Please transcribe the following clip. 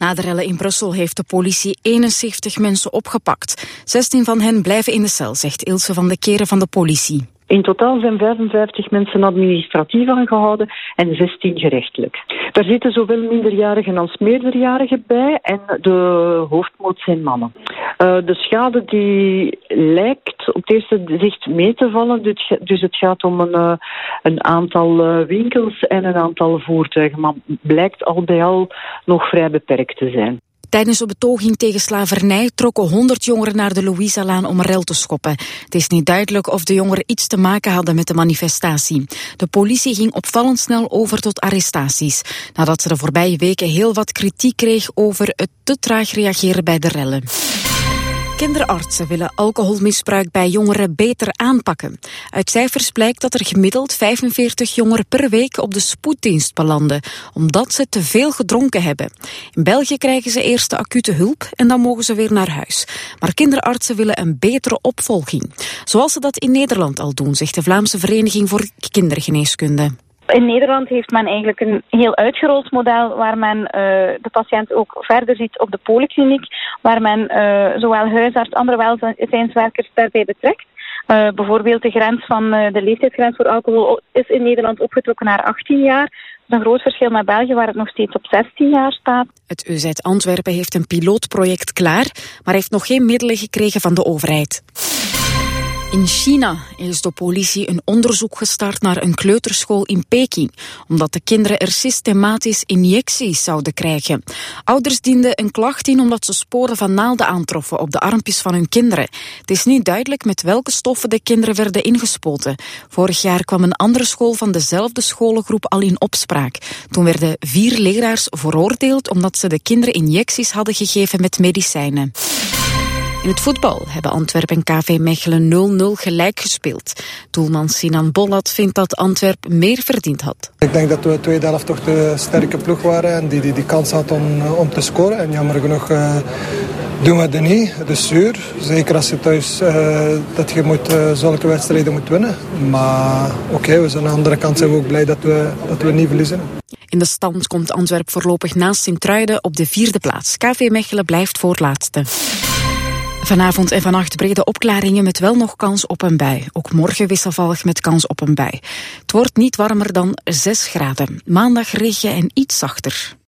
Na de rellen in Brussel heeft de politie 71 mensen opgepakt. 16 van hen blijven in de cel, zegt Ilse van de Keren van de politie. In totaal zijn 55 mensen administratief aangehouden en 16 gerechtelijk. Daar zitten zowel minderjarigen als meerderjarigen bij en de hoofdmoot zijn mannen. De schade die lijkt op het eerste zicht mee te vallen, dus het gaat om een aantal winkels en een aantal voertuigen, maar blijkt al bij al nog vrij beperkt te zijn. Tijdens een betoging tegen slavernij trokken 100 jongeren naar de Louisa-laan om rel te schoppen. Het is niet duidelijk of de jongeren iets te maken hadden met de manifestatie. De politie ging opvallend snel over tot arrestaties, nadat ze de voorbije weken heel wat kritiek kreeg over het te traag reageren bij de rellen. Kinderartsen willen alcoholmisbruik bij jongeren beter aanpakken. Uit cijfers blijkt dat er gemiddeld 45 jongeren per week op de spoeddienst belanden, omdat ze te veel gedronken hebben. In België krijgen ze eerst de acute hulp en dan mogen ze weer naar huis. Maar kinderartsen willen een betere opvolging. Zoals ze dat in Nederland al doen, zegt de Vlaamse Vereniging voor Kindergeneeskunde. In Nederland heeft men eigenlijk een heel uitgerold model waar men de patiënt ook verder ziet op de polykliniek, waar men zowel huisarts, andere welzijnswerkers daarbij betrekt. Bijvoorbeeld de grens van de leeftijdsgrens voor alcohol is in Nederland opgetrokken naar 18 jaar. Dat is een groot verschil met België, waar het nog steeds op 16 jaar staat. Het UZ Antwerpen heeft een pilootproject klaar, maar heeft nog geen middelen gekregen van de overheid. In China is de politie een onderzoek gestart naar een kleuterschool in Peking, omdat de kinderen er systematisch injecties zouden krijgen. Ouders dienden een klacht in omdat ze sporen van naalden aantroffen op de armpjes van hun kinderen. Het is niet duidelijk met welke stoffen de kinderen werden ingespoten. Vorig jaar kwam een andere school van dezelfde scholengroep al in opspraak. Toen werden 4 leraars veroordeeld omdat ze de kinderen injecties hadden gegeven met medicijnen. In het voetbal hebben Antwerpen en KV Mechelen 0-0 gelijk gespeeld. Doelman Sinan Bollat vindt dat Antwerpen meer verdiend had. Ik denk dat we de tweede helft toch de sterke ploeg waren en die kans had om te scoren. En jammer genoeg doen we dat niet. Het is zuur, zeker als je thuis dat je zulke wedstrijden moet winnen. Maar oké, we zijn aan de andere kant zijn we ook blij dat we niet verliezen. In de stand komt Antwerpen voorlopig naast Sint-Truiden op de 4e plaats. KV Mechelen blijft voorlaatste. Vanavond en vannacht brede opklaringen met wel nog kans op een bui. Ook morgen wisselvallig met kans op een bui. Het wordt niet warmer dan 6 graden. Maandag regen en iets zachter.